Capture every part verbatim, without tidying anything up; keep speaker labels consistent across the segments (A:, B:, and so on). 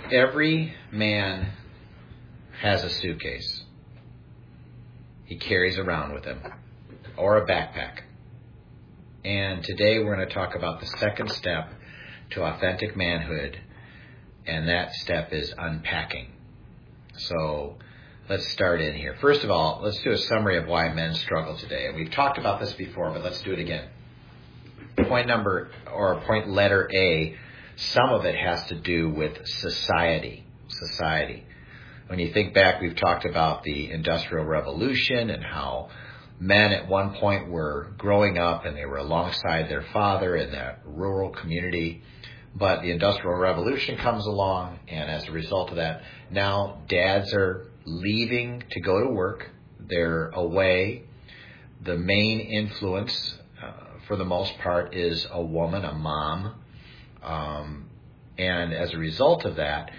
A: Every man has a suitcase he carries around with him, or a backpack. And today we're going to talk about the second step to authentic manhood, and that step is unpacking. So let's start in here. First of all, let's do a summary of why men struggle today. And we've talked about this before, but let's do it again. Point number, or point letter A, some of it has to do with society. Society. When you think back, we've talked about the Industrial Revolution and how men at one point were growing up and they were alongside their father in that rural community. But the Industrial Revolution comes along, and as a result of that, now dads are leaving to go to work. They're away. The main influence, uh, for the most part, is a woman, a mom. Um, and as a result of that,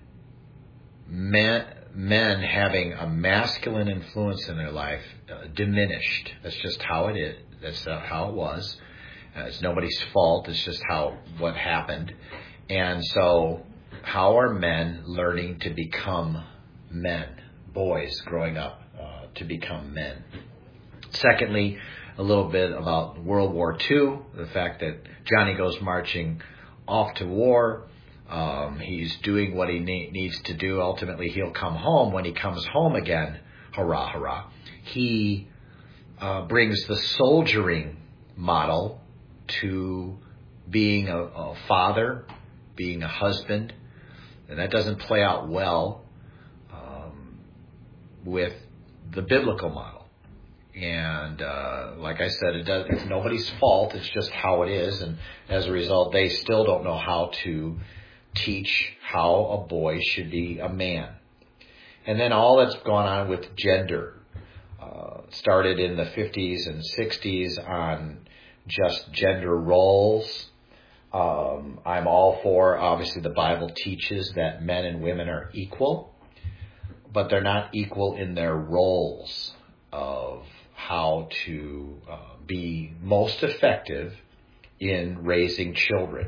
A: men, men having a masculine influence in their life uh, diminished. That's just how it is. That's uh, how it was. Uh, it's nobody's fault. It's just how what happened. And so, how are men learning to become men? Boys growing up uh, to become men. Secondly, a little bit about World War Two. The fact that Johnny goes marching off to war. Um, he's doing what he ne- needs to do. Ultimately, he'll come home. When he comes home again, hurrah, hurrah, he uh, brings the soldiering model to being a, a father, being a husband. And that doesn't play out well um, with the biblical model. And uh, like I said, it does, it's nobody's fault. It's just how it is. And as a result, they still don't know how to teach how a boy should be a man. And then all that's gone on with gender uh, started in the fifties and sixties on just gender roles. Um, I'm all for, obviously, the Bible teaches that men and women are equal, but they're not equal in their roles of how to uh, be most effective in raising children.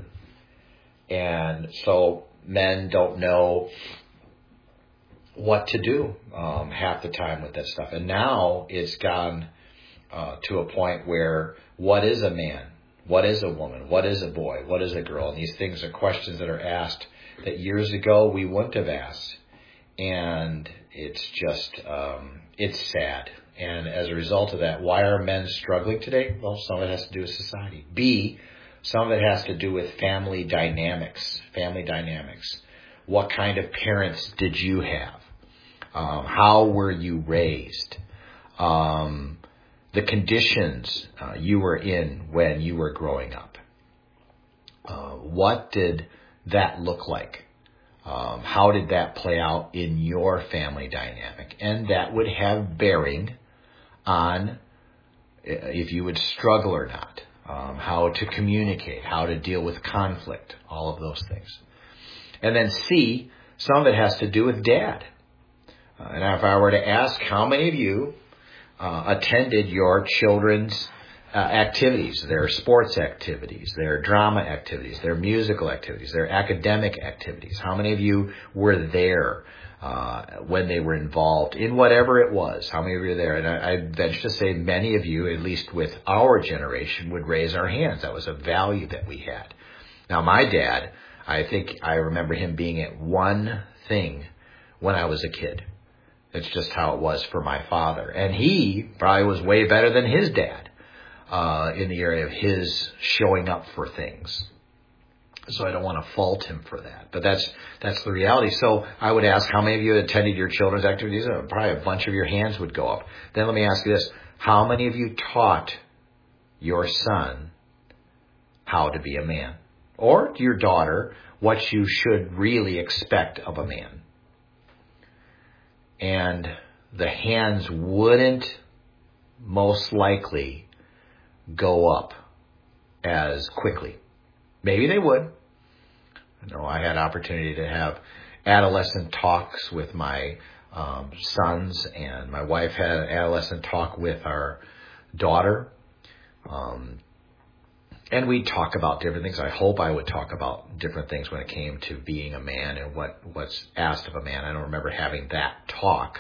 A: And so men don't know what to do um, half the time with that stuff. And now it's gone uh, to a point where what is a man? What is a woman? What is a boy? What is a girl? And these things are questions that are asked that years ago we wouldn't have asked. And it's just, um, it's sad. And as a result of that, why are men struggling today? Well, some of it has to do with society. B, some of it has to do with family dynamics. Family dynamics. What kind of parents did you have? Um, how were you raised? Um, the conditions uh, you were in when you were growing up. Uh, what did that look like? Um, how did that play out in your family dynamic? And that would have bearing on if you would struggle or not, um, how to communicate, how to deal with conflict, all of those things. And then C, some of it has to do with dad. Uh, and if I were to ask how many of you uh, attended your children's uh, activities, their sports activities, their drama activities, their musical activities, their academic activities, how many of you were there uh, when they were involved in whatever it was? How many of you were there? And I, I venture to say many of you, at least with our generation, would raise our hands. That was a value that we had. Now, my dad, I think I remember him being at one thing when I was a kid. It's just how it was for my father. And he probably was way better than his dad uh, in the area of his showing up for things. So I don't want to fault him for that. But that's that's the reality. So I would ask how many of you attended your children's activities? Probably a bunch of your hands would go up. Then let me ask you this. How many of you taught your son how to be a man? Or your daughter, what you should really expect of a man? And the hands wouldn't most likely go up as quickly. Maybe they would. I know I had opportunity to have adolescent talks with my um, sons, and my wife had an adolescent talk with our daughter. Um, and we talk about different things. I hope I would talk about different things when it came to being a man and what, what's asked of a man. I don't remember having that talk.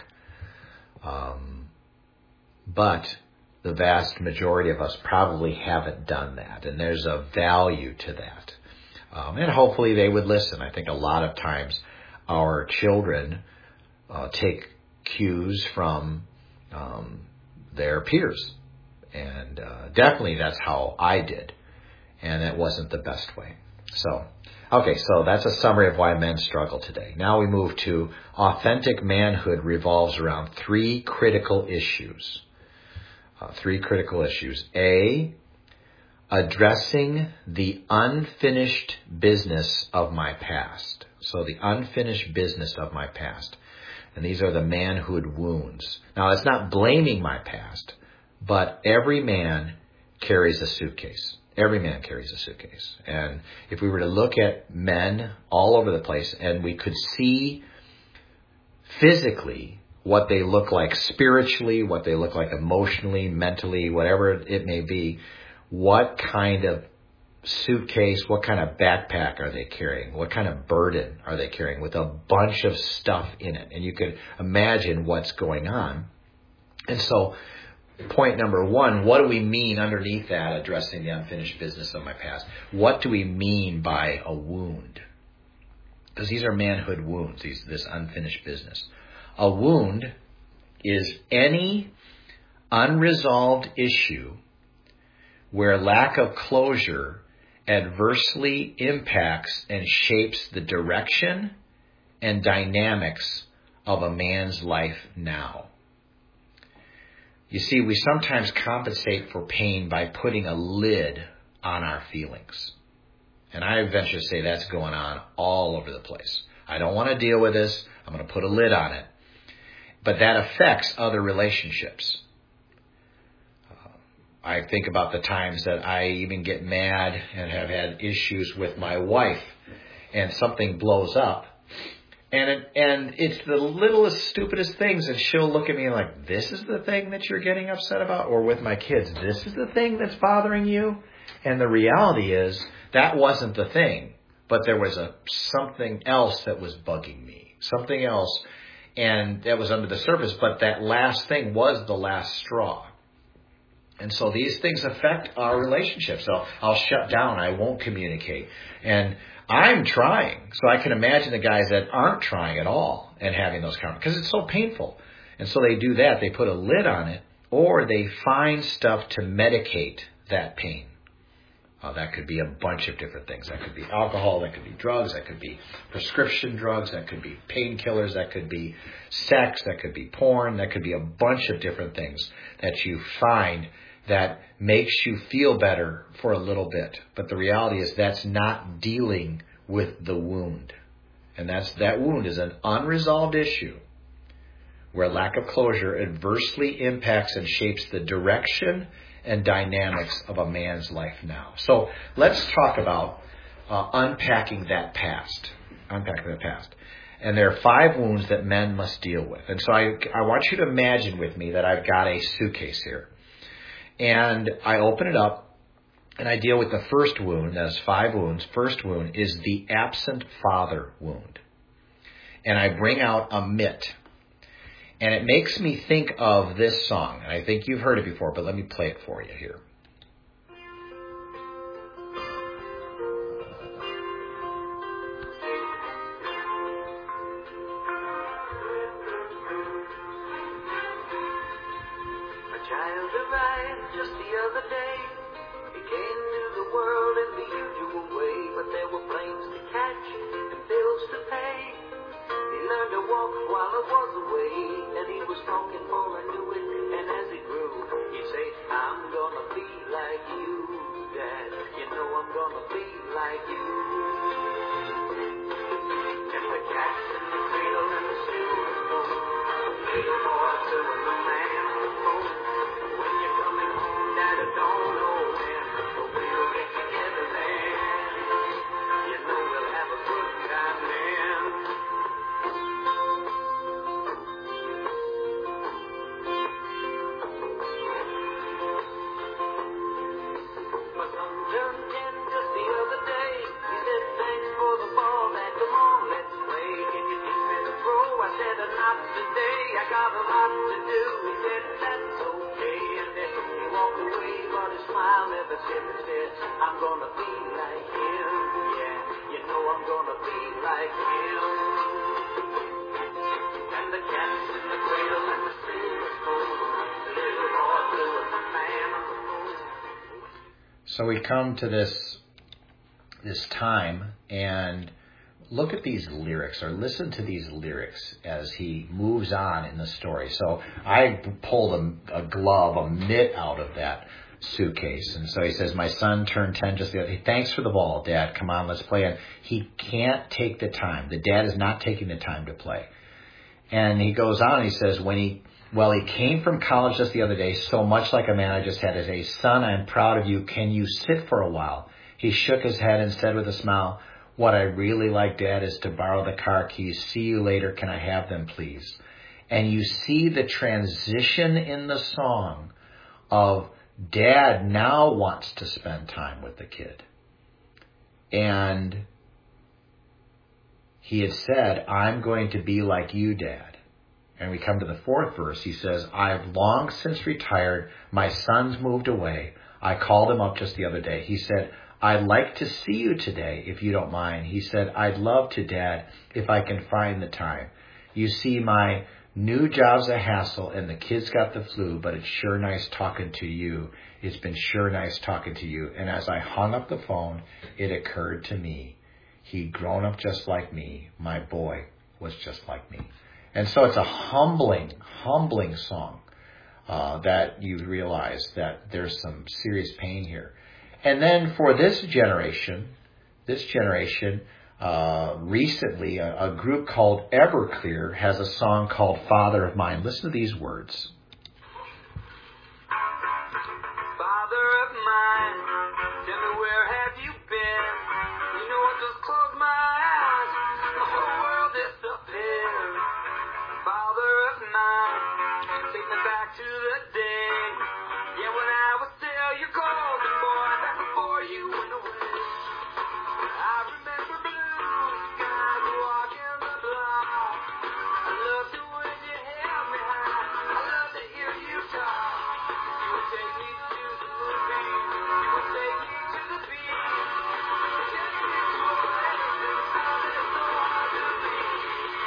A: Um, but the vast majority of us probably haven't done that. And there's a value to that. Um, and hopefully they would listen. I think a lot of times our children uh, take cues from um, their peers. And uh, definitely that's how I did. And it wasn't the best way. So, okay, so that's a summary of why men struggle today. Now we move to authentic manhood revolves around three critical issues. Uh, three critical issues. A, addressing the unfinished business of my past. So the unfinished business of my past. And these are the manhood wounds. Now, it's not blaming my past, but every man carries a suitcase. Every man carries a suitcase. And if we were to look at men all over the place and we could see physically what they look like spiritually, what they look like emotionally, mentally, whatever it may be, what kind of suitcase, what kind of backpack are they carrying? What kind of burden are they carrying with a bunch of stuff in it? And you could imagine what's going on. And so point number one, what do we mean underneath that, addressing the unfinished business of my past? What do we mean by a wound? Because these are manhood wounds, these, this unfinished business. A wound is any unresolved issue where lack of closure adversely impacts and shapes the direction and dynamics of a man's life now. You see, we sometimes compensate for pain by putting a lid on our feelings. And I venture to say that's going on all over the place. I don't want to deal with this. I'm going to put a lid on it. But that affects other relationships. Uh, I think about the times that I even get mad and have had issues with my wife and something blows up. And it, and it's the littlest, stupidest things, and she'll look at me like, this is the thing that you're getting upset about? Or with my kids, this is the thing that's bothering you? And the reality is, that wasn't the thing. But there was a something else that was bugging me. Something else, and that was under the surface. But that last thing was the last straw. And so these things affect our relationships. So I'll shut down. I won't communicate. And I'm trying. So I can imagine the guys that aren't trying at all and having those conversations because it's so painful. And so they do that. They put a lid on it, or they find stuff to medicate that pain. Uh, that could be a bunch of different things. That could be alcohol. That could be drugs. That could be prescription drugs. That could be painkillers. That could be sex. That could be porn. That could be a bunch of different things that you find that makes you feel better for a little bit. But the reality is that's not dealing with the wound. And that's that wound is an unresolved issue where lack of closure adversely impacts and shapes the direction and dynamics of a man's life now. So let's talk about uh, unpacking that past. Unpacking the past. And there are five wounds that men must deal with. And so I, I want you to imagine with me that I've got a suitcase here. And I open it up, and I deal with the first wound. That's five wounds. First wound is the absent father wound. And I bring out a mitt. And it makes me think of this song. And I think you've heard it before, but let me play it for you here.
B: Turn have a lot to do. He said, that's okay. And then he walked away, but his smile never said, I'm gonna be like him. Yeah, you know I'm gonna be like him. And the cat's in the cradle and the silver spoon. Little boy blue and the man on the moon.
A: So we come to this this time and look at these lyrics, or listen to these lyrics as he moves on in the story. So I pulled a, a glove, a mitt out of that suitcase. And so he says, my son turned ten just the other day. Thanks for the ball, Dad. Come on, let's play. And he can't take the time. The dad is not taking the time to play. And he goes on and he says, when he, well, he came from college just the other day, so much like a man I just had to say, son, I'm proud of you. Can you sit for a while? He shook his head and said with a smile, what I really like, Dad, is to borrow the car keys. See you later. Can I have them, please? And you see the transition in the song of Dad now wants to spend time with the kid. And he had said, I'm going to be like you, Dad. And we come to the fourth verse. He says, I have long since retired. My son's moved away. I called him up just the other day. He said, I'd like to see you today, if you don't mind. He said, I'd love to, Dad, if I can find the time. You see, my new job's a hassle, and the kid's got the flu, but it's sure nice talking to you. It's been sure nice talking to you. And as I hung up the phone, it occurred to me, he'd grown up just like me. My boy was just like me. And so it's a humbling, humbling song uh, that you realize that there's some serious pain here. And then for this generation, this generation, uh, recently, a, a group called Everclear has a song called Father of Mine. Listen to these words.
B: Father of mine, tell me where have you been? You know I just closed my eyes, the whole world disappeared. Father of mine, take me back to the day, yeah, when I was still your golden boy, back before you went away. I remember blue skies walking the block. I loved it when you held me high. I love to hear you talk. You would take me to the movies. You would take me to the beach. Take me to a place that sounded so hard to reach.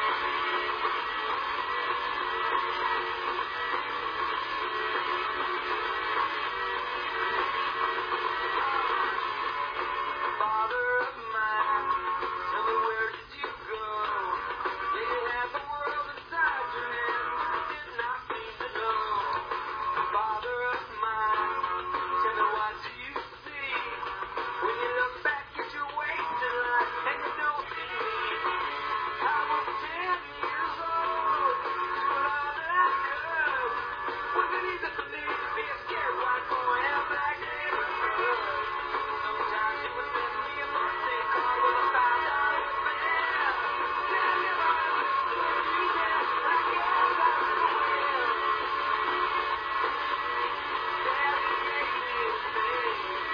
B: Father of mine, tell me where did you go? Yeah, you had the world inside your hands, but you did not seem to know. Father of mine, tell me what do you see when you look back at your wasted life and you don't see me? I was ten years old, doing all that I could. Was it easy for me to be a scared white boy in a black neighborhood? Sometimes you would send me a birthday card with a five dollar bill. Then I never understood you then. I guess I will. Daddy gave me a thing.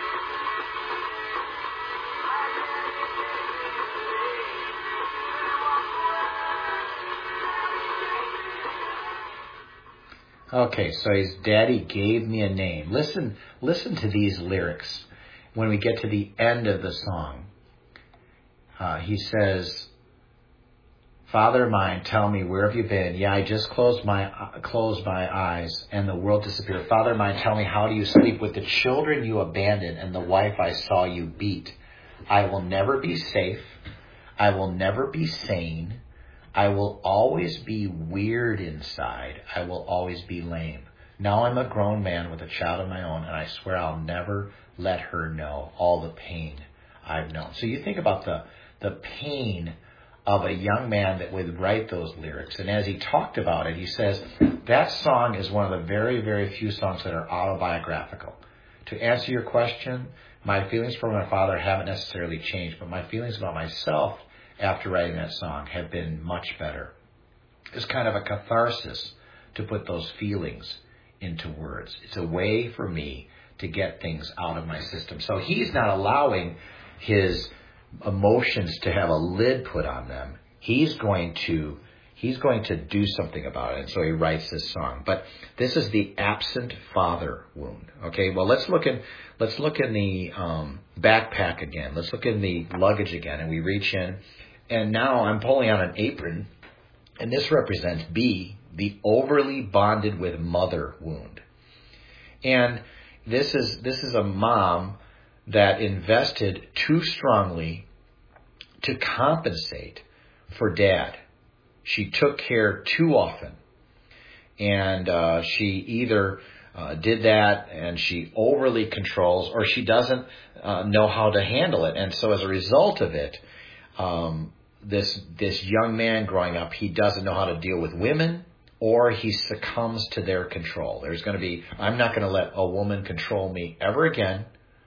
B: My daddy gave me a thing. Then he walked away. Daddy gave me a thing.
A: Okay, so his daddy gave me a name. Listen, listen to these lyrics. When we get to the end of the song, uh, he says, Father mine, tell me, where have you been? Yeah, I just closed my uh, closed my eyes and the world disappeared. Father mine, tell me, how do you sleep with the children you abandoned and the wife I saw you beat? I will never be safe. I will never be sane. I will always be weird inside. I will always be lame. Now I'm a grown man with a child of my own, and I swear I'll never let her know all the pain I've known. So you think about the the pain of a young man that would write those lyrics. And as he talked about it, he says, that song is one of the very, very few songs that are autobiographical. To answer your question, my feelings for my father haven't necessarily changed, but my feelings about myself after writing that song have been much better. It's kind of a catharsis to put those feelings into words. It's a way for me to get things out of my system. So he's not allowing his emotions to have a lid put on them. He's going to he's going to do something about it. And so he writes this song. But this is the absent father wound. Okay, well, let's look in, let's look in the um, backpack again. Let's look in the luggage again. And we reach in. And now I'm pulling out an apron. And this represents B, the overly bonded with mother wound. And this is this is a mom that invested too strongly to compensate for dad. She took care too often. And uh, she either uh, did that and she overly controls, or she doesn't uh, know how to handle it. And so as a result of it, um, this this young man growing up, he doesn't know how to deal with women, or he succumbs to their control. There's going to be, I'm not going to let a woman control me ever again,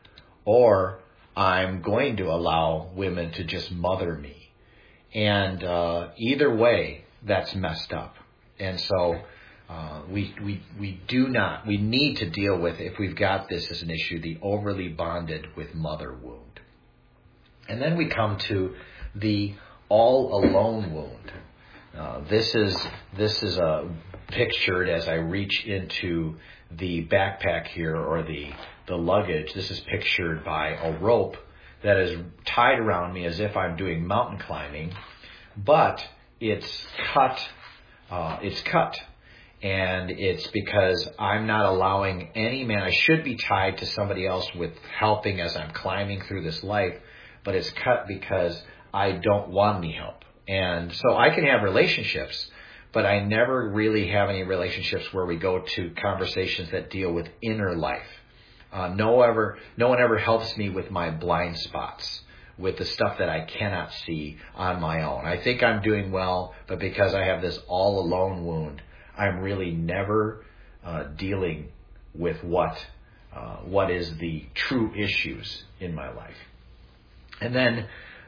A: or I'm going to allow women to just mother me. And uh, either way, that's messed up. And so uh, we we we do not, we need to deal with, if we've got this as an issue, the overly bonded with mother wound. And then we come to the all alone wound. Uh, this is this is uh, pictured as I reach into the backpack here, or the, the luggage. This is pictured by a rope that is tied around me as if I'm doing mountain climbing, but it's cut. Uh, it's cut, and it's because I'm not allowing any man. I should be tied to somebody else with helping as I'm climbing through this life, but it's cut because I don't want any help. And so I can have relationships, but I never really have any relationships where we go to conversations that deal with inner life. Uh, no ever, no one ever helps me with my blind spots, with the stuff that I cannot see on my own. I think I'm doing well, but because I have this all alone wound, I'm really never uh, dealing with what uh, what is the true issues in my life. And then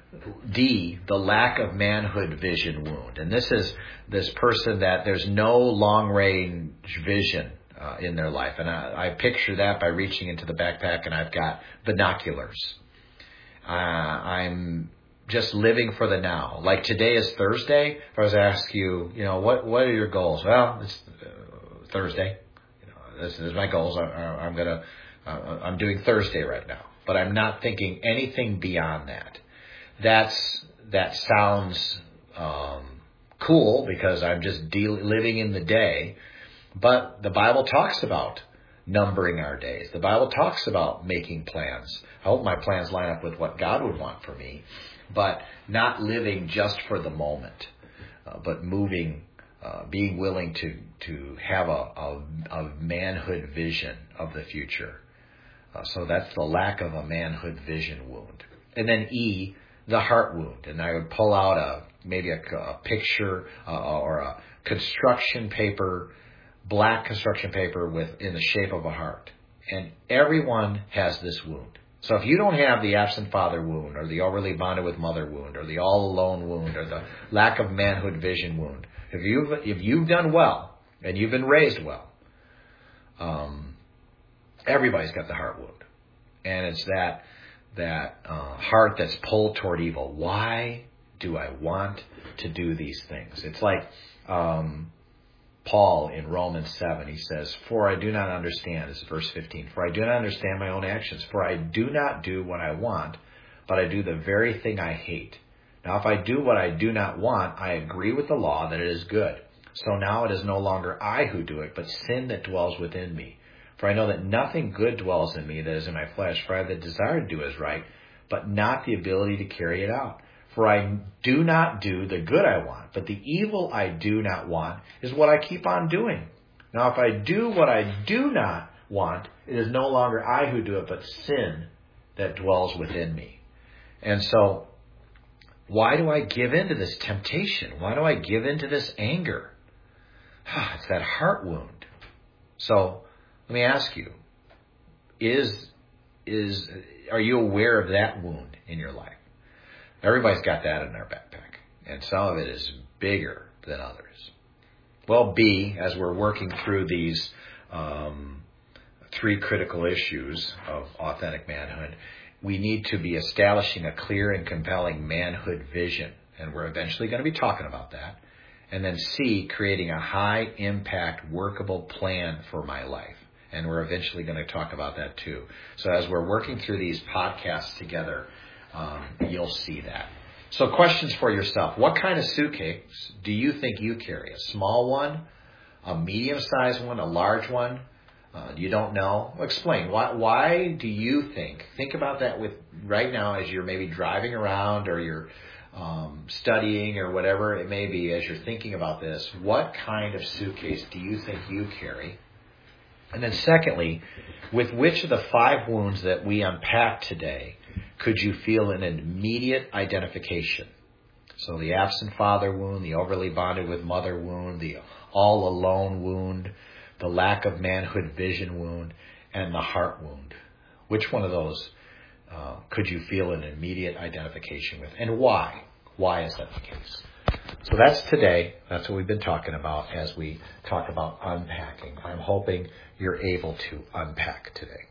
A: D, the lack of manhood vision wound. And this is this person that there's no long range vision uh, in their life. And I, I picture that by reaching into the backpack and I've got binoculars. Uh, I'm just living for the now. Like today is Thursday. If I was to ask you, you know, what, what are your goals? Well, it's uh, Thursday. You know, this is my goals. I, I, I'm gonna, uh, I'm doing Thursday right now, but I'm not thinking anything beyond that. That's that sounds um, cool because I'm just deal, living in the day. But the Bible talks about numbering our days. The Bible talks about making plans. I hope my plans line up with what God would want for me, but not living just for the moment, uh, but moving, uh, being willing to to have a, a, a manhood vision of the future. Uh, so that's the lack of a manhood vision wound. And then E, the heart wound. And I would pull out a maybe a, a picture uh, or a construction paper, black construction paper with in the shape of a heart. And everyone has this wound. So if you don't have the absent father wound, or the overly bonded with mother wound, or the all alone wound, or the lack of manhood vision wound, if you've if you've done well and you've been raised well, um, everybody's got the heart wound, and it's that. that uh, heart that's pulled toward evil. Why do I want to do these things? It's like um, Paul in Romans seven. He says, for I do not understand, this is verse fifteen, for I do not understand my own actions. For I do not do what I want, but I do the very thing I hate. Now if I do what I do not want, I agree with the law that it is good. So now it is no longer I who do it, but sin that dwells within me. For I know that nothing good dwells in me that is in my flesh. For I have the desire to do as right, but not the ability to carry it out. For I do not do the good I want, but the evil I do not want is what I keep on doing. Now if I do what I do not want, it is no longer I who do it, but sin that dwells within me. And so, why do I give in to this temptation? Why do I give in to this anger? It's that heart wound. So, let me ask you, is is are you aware of that wound in your life? Everybody's got that in their backpack, and some of it is bigger than others. Well, B, as we're working through these um, three critical issues of authentic manhood, we need to be establishing a clear and compelling manhood vision, and we're eventually going to be talking about that. And then C, creating a high impact, workable plan for my life. And we're eventually going to talk about that too. So as we're working through these podcasts together, um, you'll see that. So questions for yourself. What kind of suitcase do you think you carry? A small one? A medium-sized one? A large one? Uh, you don't know? Explain. Why, why do you think? Think about that with right now as you're maybe driving around or you're um, studying or whatever it may be. As you're thinking about this, what kind of suitcase do you think you carry? And then secondly, with which of the five wounds that we unpacked today could you feel an immediate identification? So the absent father wound, the overly bonded with mother wound, the all alone wound, the lack of manhood vision wound, and the heart wound. Which one of those uh, could you feel an immediate identification with? And why? Why is that the case? So that's today. That's what we've been talking about as we talk about unpacking. I'm hoping you're able to unpack today.